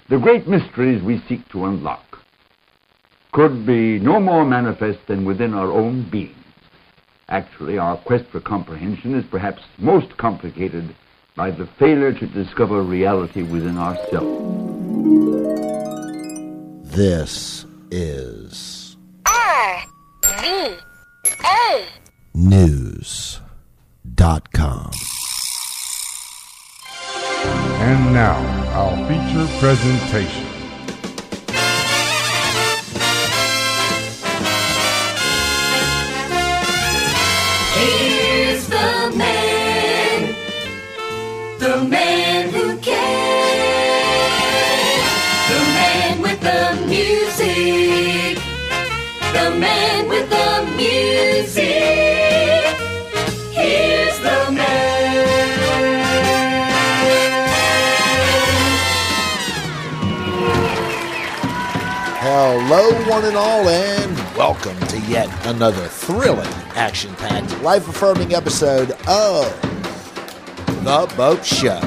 The great mysteries we seek to unlock could be no more manifest than within our own beings. Actually, our quest for comprehension is perhaps most complicated by the failure to discover reality within ourselves. This is RVA News.com. And now, our feature presentation. Here's the man who can, the man with the music, the man with the music. Here's the man. Hello, one and all, and welcome to yet another thrilling, action-packed, life-affirming episode of The Boat Show.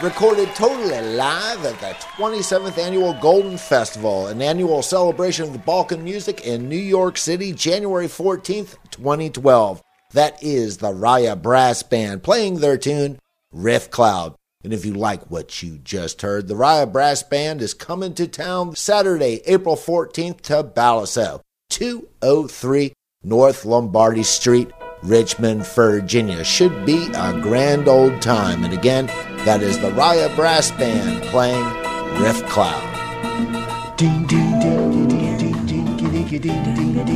recorded totally live at the 27th Annual Golden Festival, an annual celebration of the Balkan music in New York City, January 14th, 2012. That is the Raya Brass Band playing their tune, Riff Cloud. And if you like what you just heard, the Raya Brass Band is coming to town Saturday, April 14th to Balaso, 203 North Lombardy Street, Richmond, Virginia. Should be a grand old time. And again, that is the Raya Brass Band playing Riff Cloud. Ding, ding, ding, ding, ding, ding, ding, ding, ding,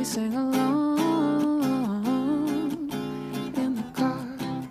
sing along in the car.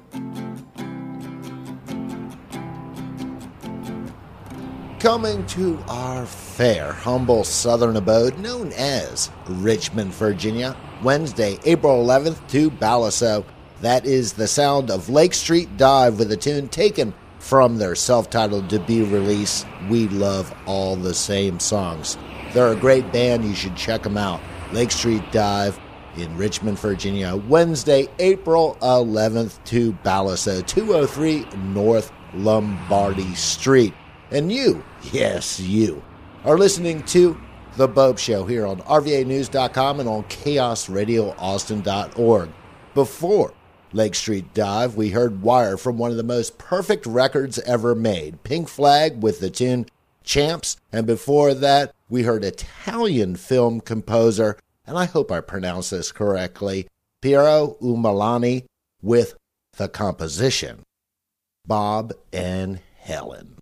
Coming to our fair, humble southern abode known as Richmond, Virginia, Wednesday, April 11th to Balasso. That is the sound of Lake Street Dive with a tune taken from their self-titled debut release, We Love All the Same Songs. They're a great band. You should check them out. Lake Street Dive in Richmond, Virginia, Wednesday, April 11th to Balasso, 203 North Lombardy Street. And you, yes, you, are listening to The Bobe Show here on RVAnews.com and on ChaosRadioAustin.org. Before Lake Street Dive, we heard Wire from one of the most perfect records ever made, Pink Flag with the tune Champs, and before that, we heard Italian film composer, and I hope I pronounced this correctly, Piero Umiliani with the composition, Bob and Helen.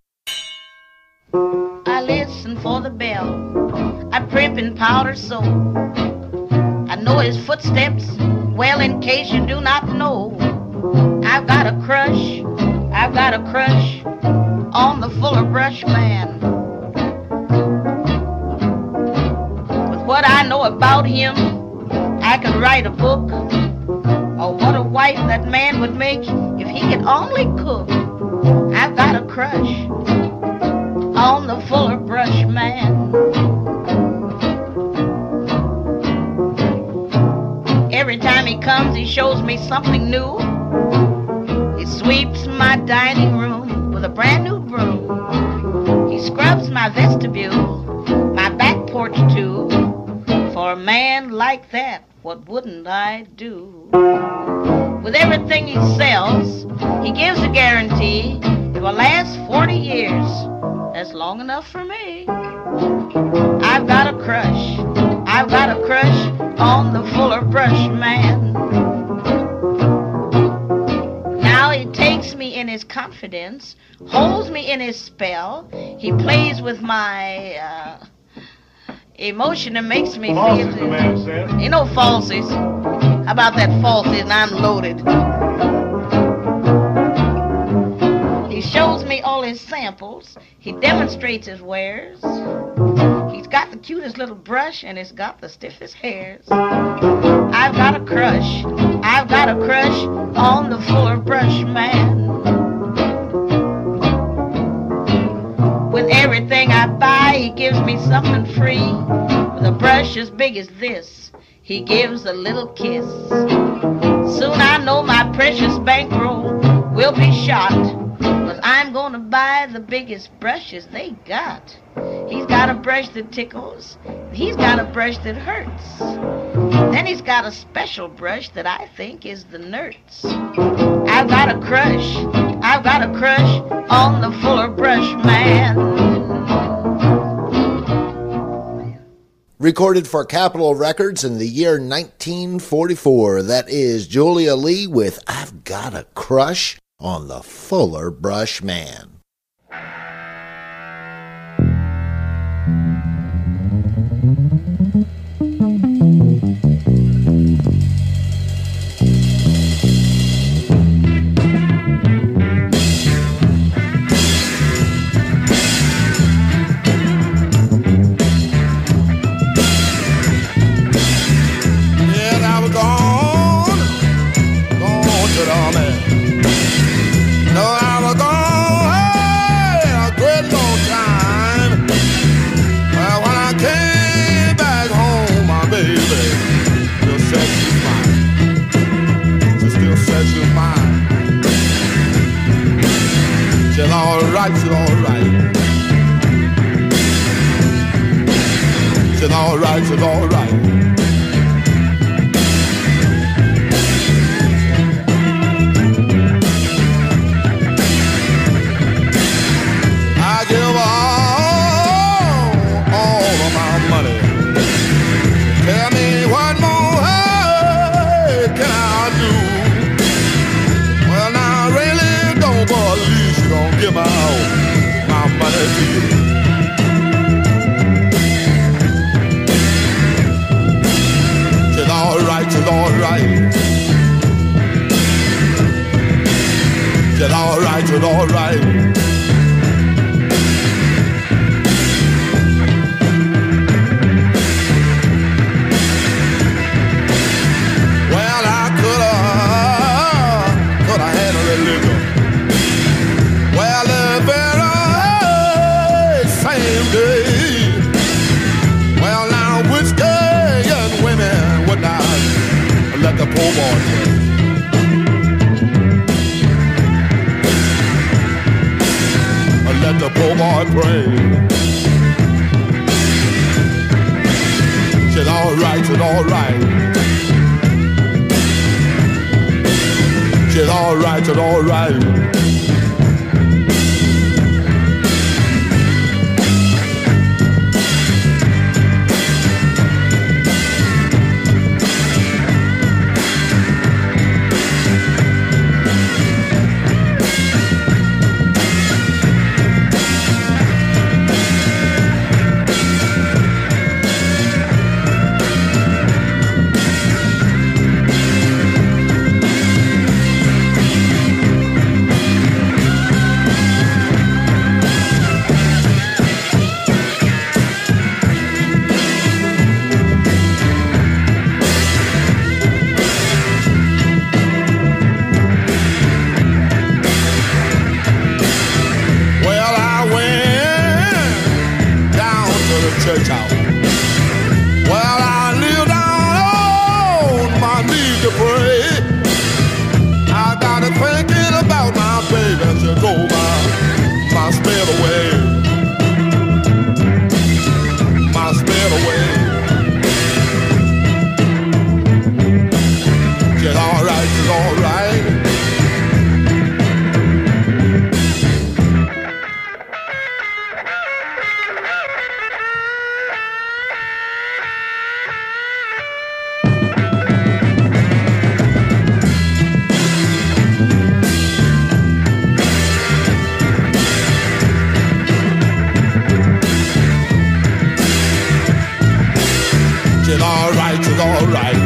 I listen for the bell, I primp in powder soap. I know his footsteps, well, in case you do not know. I've got a crush on the Fuller Brush man. With what I know about him, I could write a book. Oh, what a wife that man would make if he could only cook. I've got a crush on the Fuller Brush man. Every time he comes, he shows me something new. He sweeps my dining room with a brand new broom. He scrubs my vestibule, my back porch too. For a man like that, what wouldn't I do? With everything he sells, he gives a guarantee it will last 40 years. That's long enough for me. I've got a crush on the Fuller Brush man. Now he takes me in his confidence, holds me in his spell. He plays with my emotion and makes me feel. The man said. Ain't no falsies. How about that falsies and I'm loaded? He shows me all his samples. He demonstrates his wares. He's got the cutest little brush and it's got the stiffest hairs. I've got a crush on the Fuller Brush man. With everything I buy, he gives me something free. With a brush as big as this, he gives a little kiss. Soon I know my precious bankroll will be shot, 'cause I'm gonna buy the biggest brushes they got. He's got a brush that tickles, he's got a brush that hurts. Then he's got a special brush that I think is the nerds. I've got a crush on the Fuller Brush man. Recorded for Capitol Records in the year 1944, that is Julia Lee with I've Got a Crush on the Fuller Brush man. It's all right. I give all of my money. Tell me what more can I do? Well, now I really don't believe she's gonna give my money to you. she's alright. She's alright, she's alright. Well, I coulda had a religion. Well, the very same day. Well, now whiskey and women would not let the poor boy drink. Let the poor boy pray. She's alright, she's alright. She's alright, she's alright. Church house. Well, I kneel down on my knees to pray. I got to thinking about my baby. She drove my spirit away. My spirit away. She's alright, she's alright. She's alright, she's alright.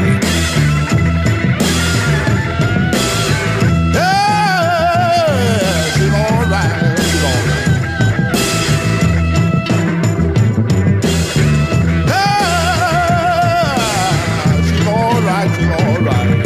Yeah, she's alright, she's alright. Yeah, she's alright, she's alright.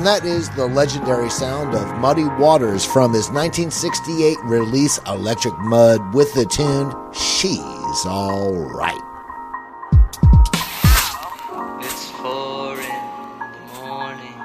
and that is the legendary sound of Muddy Waters from his 1968 release Electric Mud with the tune She's All Right. It's 4 in the morning.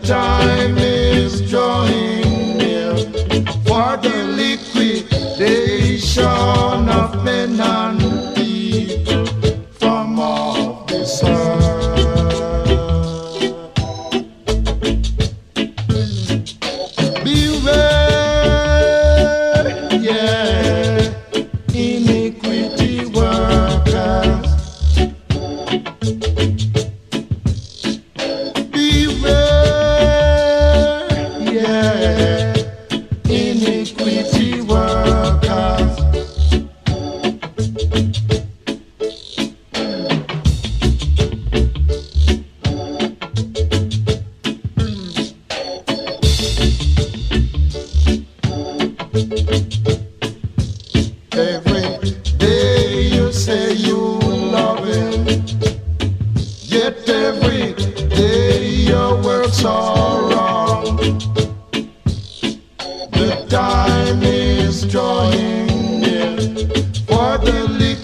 time is drawing near for the liquidation of men and people from off this earth. Beware, yeah, iniquity workers. Beware, yeah, iniquity workers. Every day you say you love him, yet every day your works are wrong. The time is drawing near for the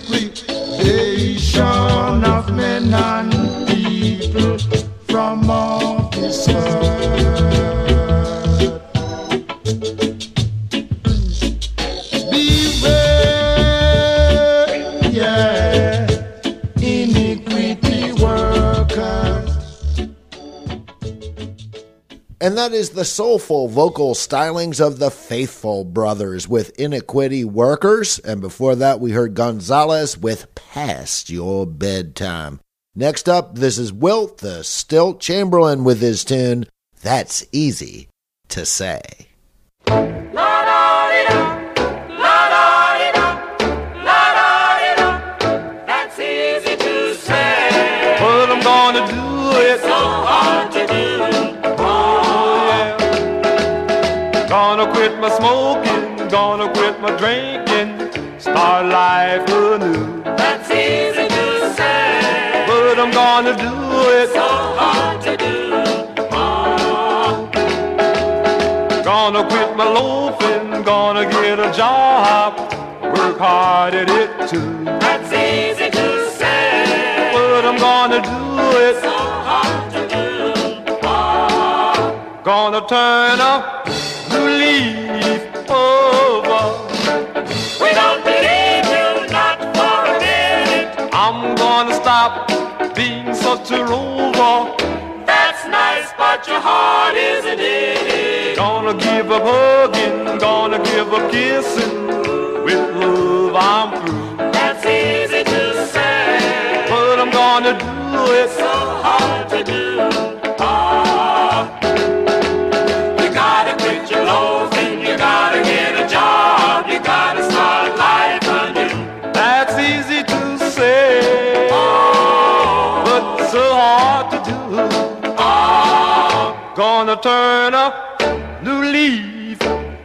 liquidation of men and people from off this earth. Beware, yeah, iniquity workers. And that is the soulful vocal stylings of the Faithful Brothers with Iniquity Workers. And before that, we heard Gonzalez with Past Your Bedtime. Next up, this is Wilt the Stilt Chamberlain with his tune, That's Easy to Say. That's easy to say, but I'm gonna do it. So hard to do. Oh yeah. Gonna quit my smoking, gonna quit my drinking, start life anew. That's easy to say, but I'm gonna do it. So hard to do. Oh. Gonna quit my loafing, gonna get a job, work hard at it too. That's easy to say, but I'm gonna do it. So hard to do. Oh. Gonna turn a new leaf over. We don't believe you, not for a minute. I'm gonna stop being such a rover. That's nice, but your heart isn't in it. Gonna give up hugging, gonna give up kissing. With love I'm through. That's easy to say, but I'm gonna do it. So hard to do. Oh. You gotta quit your loafing, you gotta get a job, you gotta start life anew. That's easy to say, oh, but so hard to do. Oh. Gonna turn a new leaf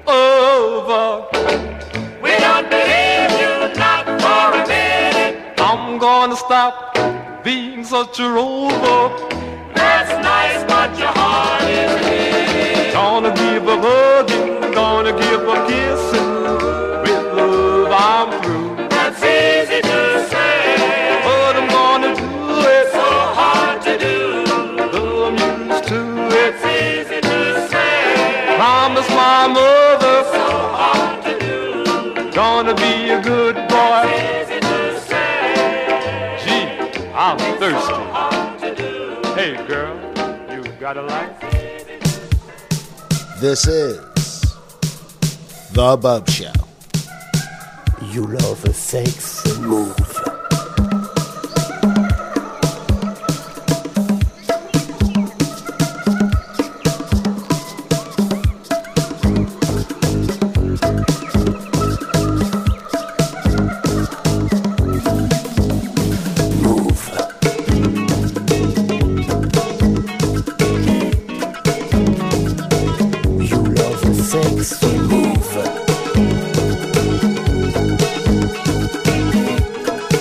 over. We don't believe you, not for a minute. I'm gonna stop being such a rover. That's nice, but your heart isn't in it. Gonna give up hugging, gonna give up kissing. With love I'm through. That's easy to say, but I'm gonna do it. So hard to do. Though I'm used to it. That's easy to say. Promise my mother. So hard to do. Gonna be a good boy. That's easy to say. Gee, I'm thirsty. So hard to do. Hey girl, you got a light? This is The Bub Show. You love a sexy move. Sexy move.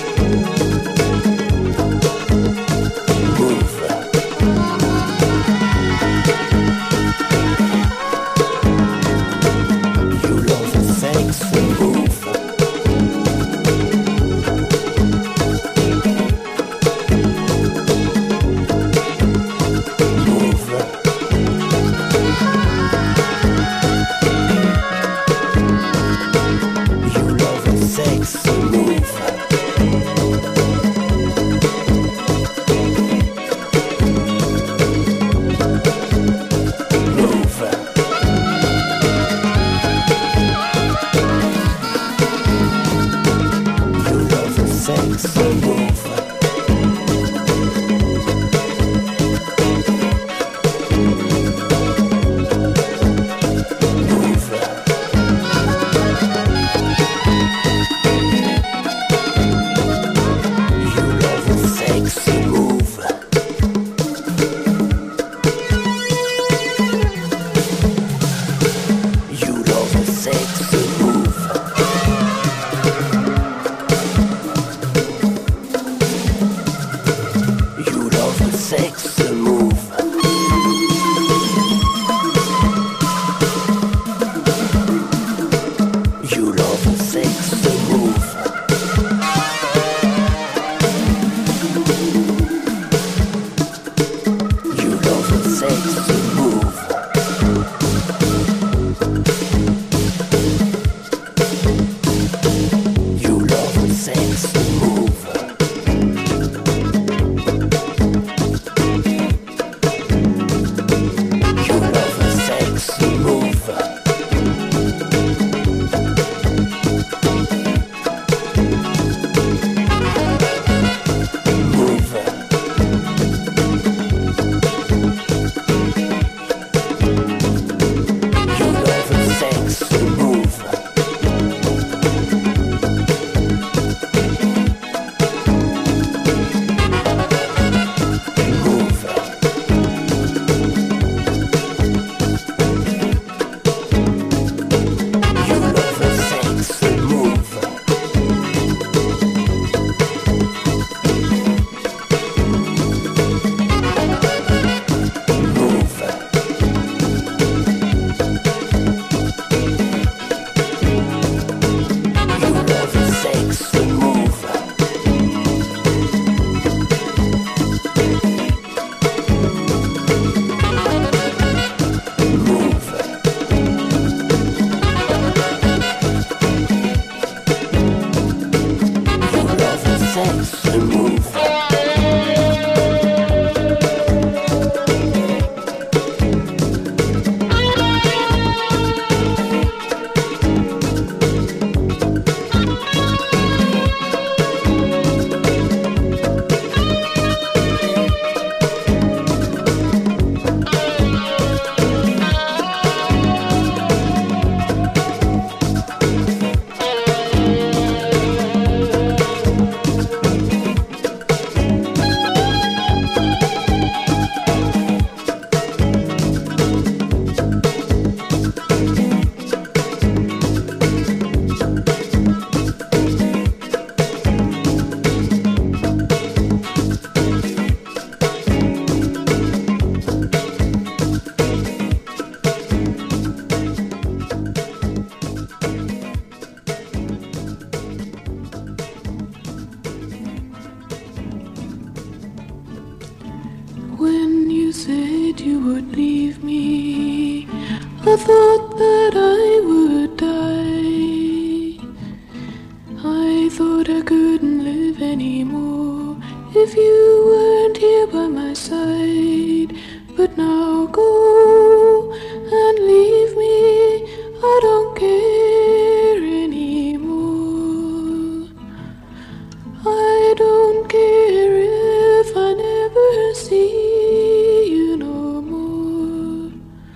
leave me. I thought that I would die. I thought I couldn't live anymore if you weren't here by my side. But now go and leave me. I don't care anymore. I don't care if I never see you no more.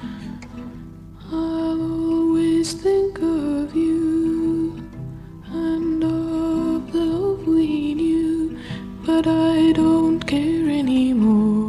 I'll always think of you and of the love we knew, but I don't care anymore.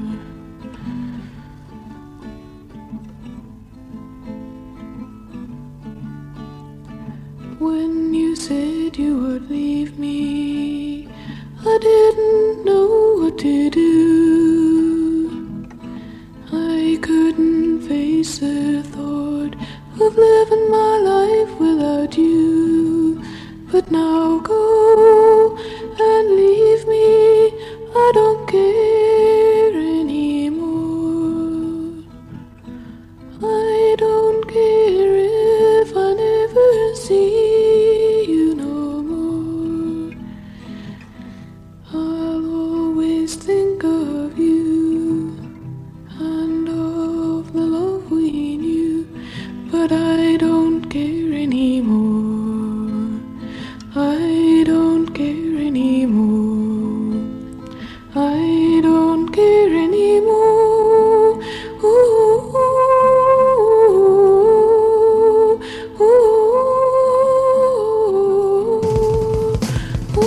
When you said you would leave me, I didn't know what to do. I couldn't face the thought of living my life without you. But now go and leave me. I don't care anymore. I don't care if I never see you no more. I'll always think of you and of the love we knew, but I don't care anymore. I don't care anymore. I don't care anymore. Ooh, ooh, ooh,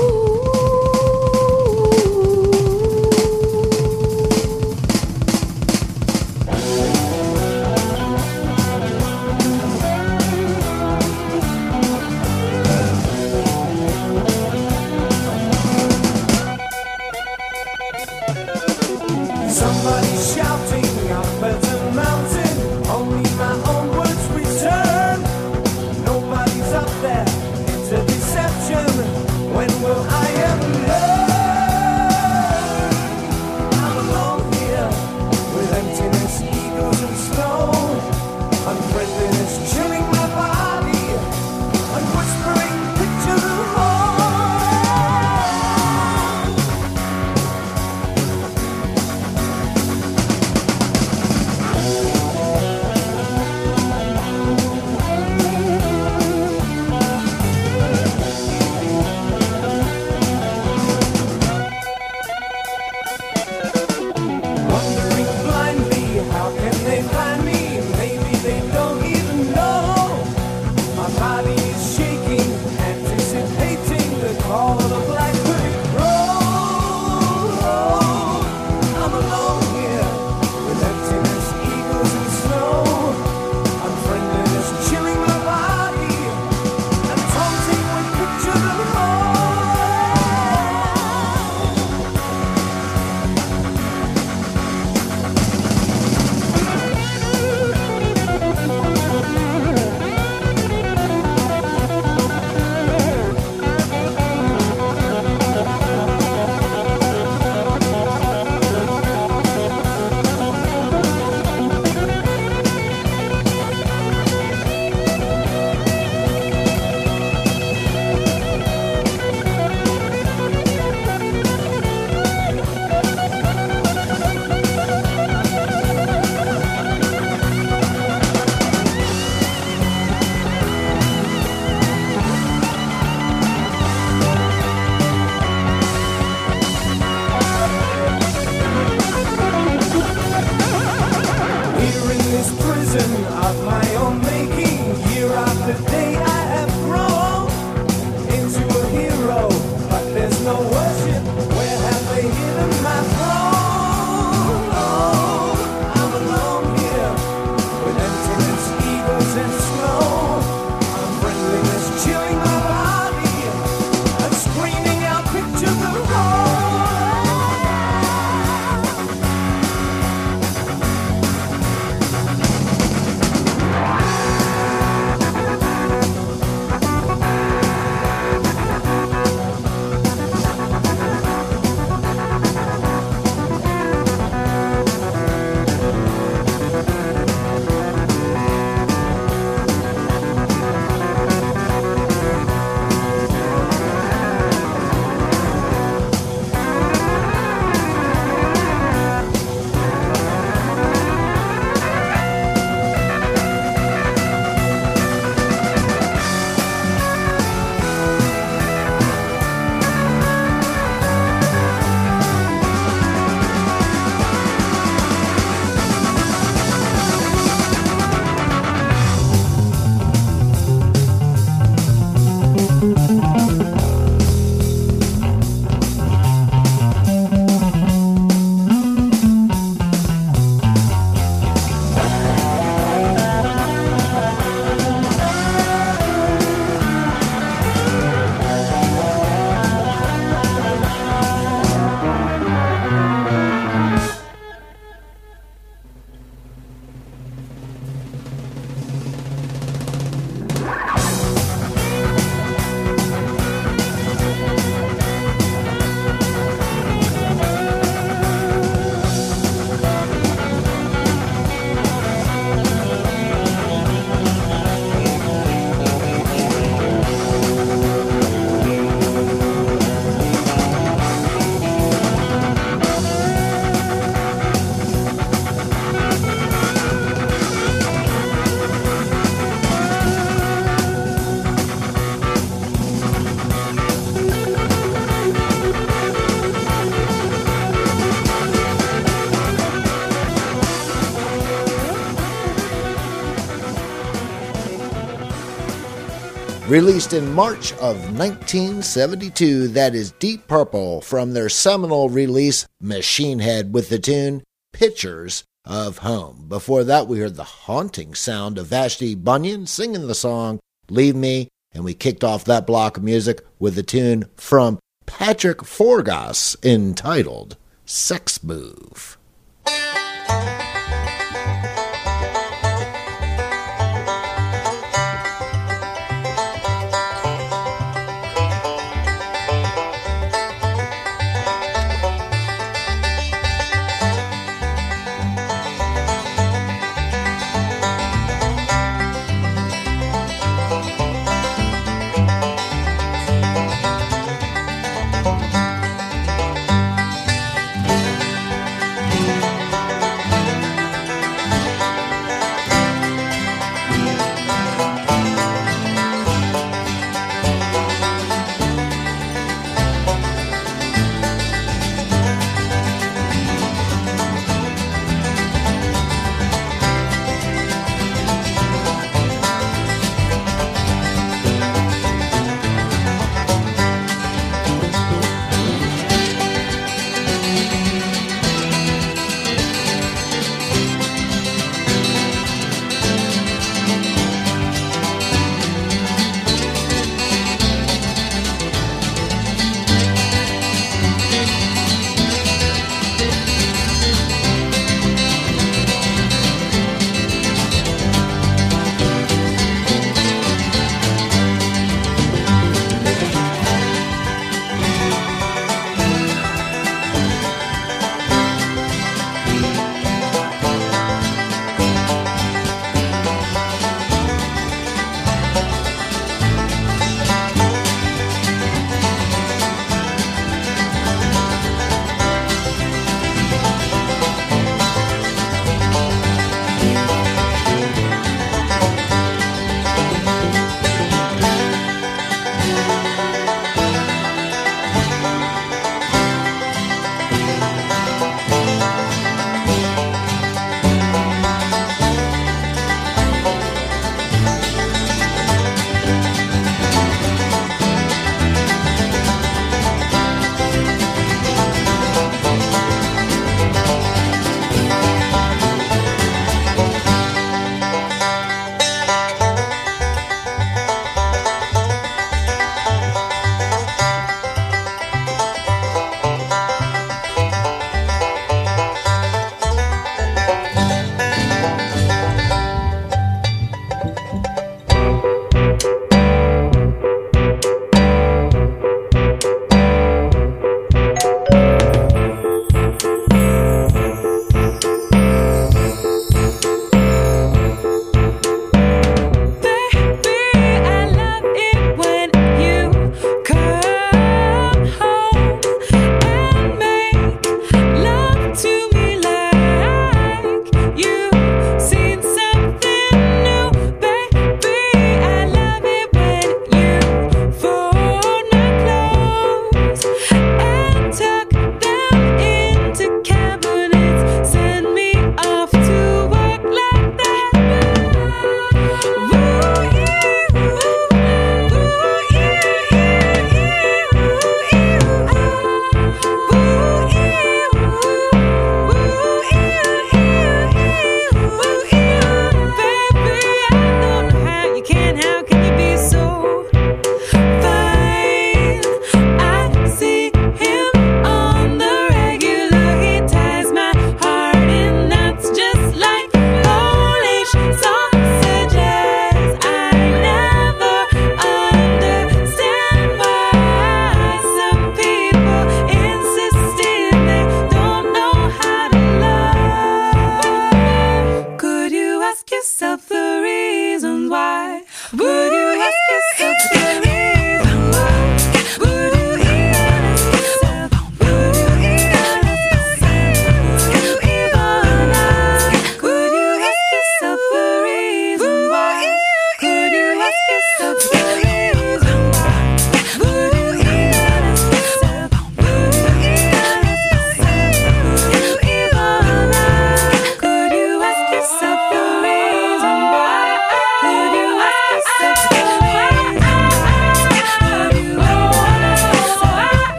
Somebody's shouting up at the mountain, only my own words return. Nobody's up there, it's a deception. When will I ever learn? I'm alone here with emptiness, egos and snow. Unfriendliness chilling my body, and whispering pictures of home. Wondering blindly, how can they find me? Maybe they don't even know. My body is shaking, anticipating the call of the blackbird crow. I'm alone here with emptiness, egos and snow. Unfriendliness chilling my body and taunting with pictures of home. Here in this prison of my own making, year after day I have grown into a hero, but there's no worship. Where have they hidden my throne? I'm alone here with emptiness, egos and snow. Unfriendliness chilling my body and screaming out pictures of home. Released in March of 1972, that is Deep Purple from their seminal release Machine Head with the tune Pictures of Home. Before that, we heard the haunting sound of Vashti Bunyan singing the song Leave Me, and we kicked off that block of music with the tune from Patrick Forgas entitled Sex Move.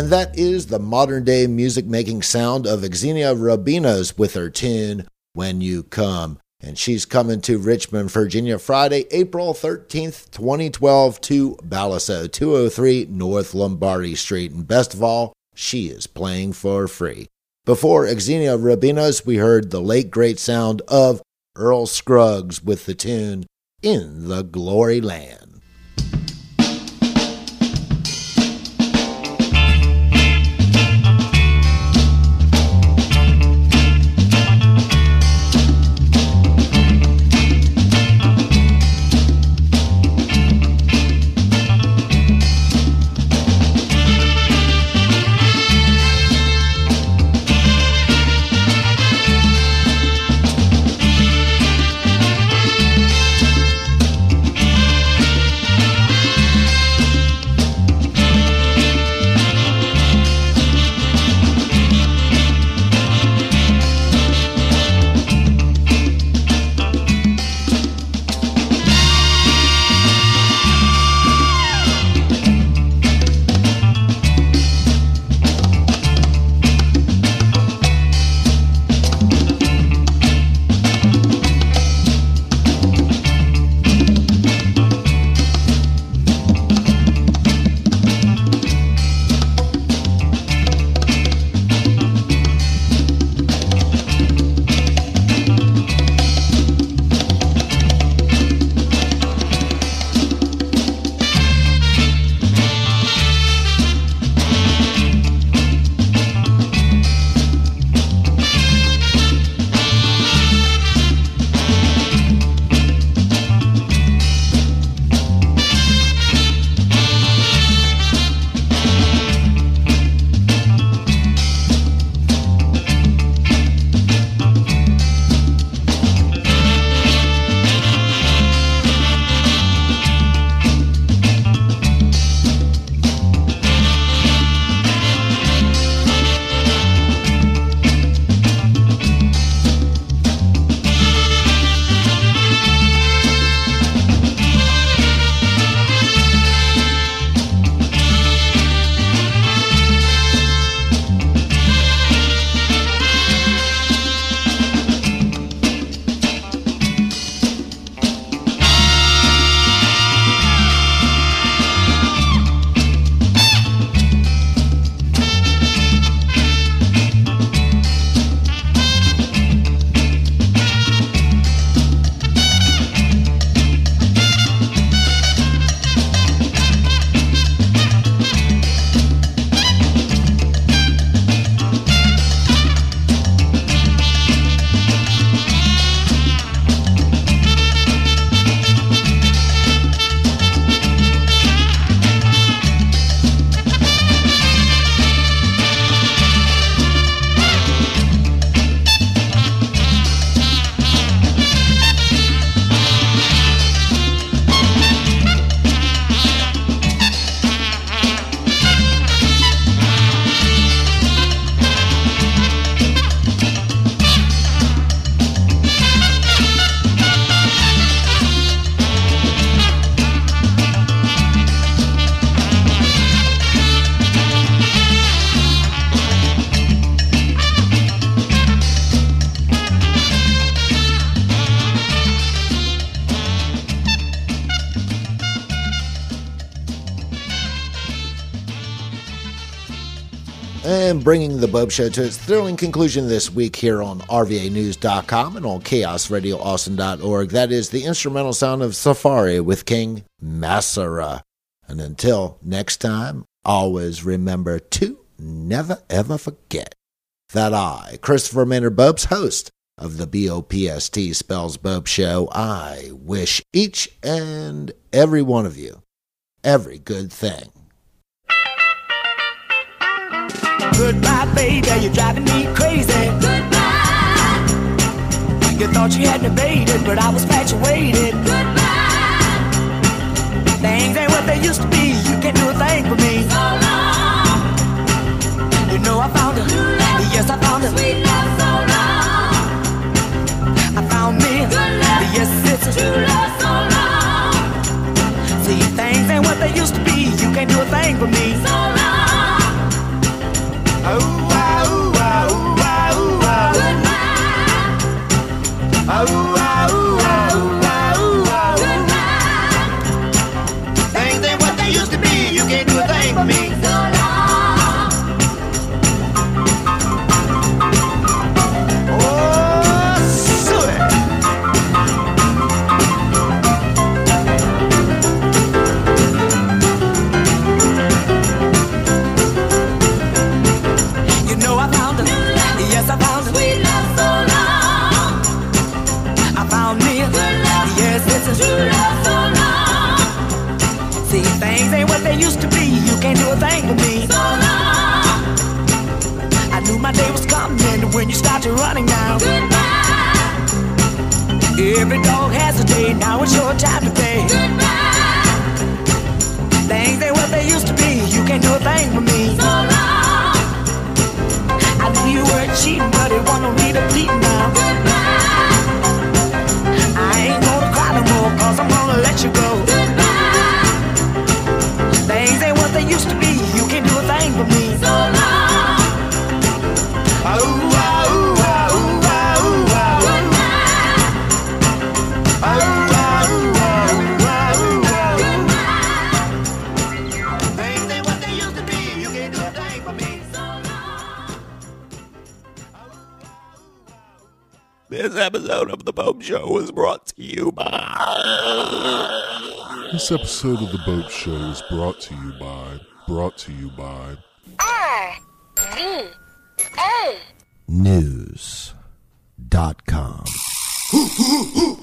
And that is the modern-day music-making sound of Xenia Rubinos with her tune, When You Come. And she's coming to Richmond, Virginia, Friday, April 13th, 2012, to Balasso, 203 North Lombardy Street. And best of all, she is playing for free. Before Xenia Rubinos, we heard the late great sound of Earl Scruggs with the tune In the Glory Land. And bringing the Bub Show to its thrilling conclusion this week here on RVAnews.com and on ChaosRadioAustin.org. That is the instrumental sound of Safari with King Masara. And until next time, always remember to never ever forget that I, Christopher Maynard Bubs, host of the BOPST Spells Bub Show, I wish each and every one of you every good thing. Goodbye, baby, you're driving me crazy. Goodbye. You thought you had debated, but I was infatuated. Goodbye. Things ain't what they used to be. You can't do a thing for me. So long. You know I found her. Yes, I found her. Sweet love, so long. I found me. Good love. Yes, it's a true love, so long. See, things ain't what they used to be. You can't do a thing for me. So long. true love so long. See, things ain't what they used to be. You can't do a thing for me. So long. I knew my day was coming when you started running now. Goodbye. Every dog has a day. Now it's your time to pay. Goodbye. Things ain't what they used to be. You can't do a thing for me. So long. I knew you were cheating, but it wasn't me to beat now. Goodbye. I ain't gonna cry no more, cause I'm gonna let you go. Goodbye. Things ain't what they used to be. You can't do a thing for me. So long. Ooh, ah, ooh, ah, ooh, ah, ooh, ah. Goodbye. Ooh, ah, ooh, ah, ooh, ah, ooh, ah. Goodbye. Things ain't what they used to be. You can't do a thing for me. So long. This episode of The Boat Show was brought to you by... This episode of The Boat Show is brought to you by RVA News.com.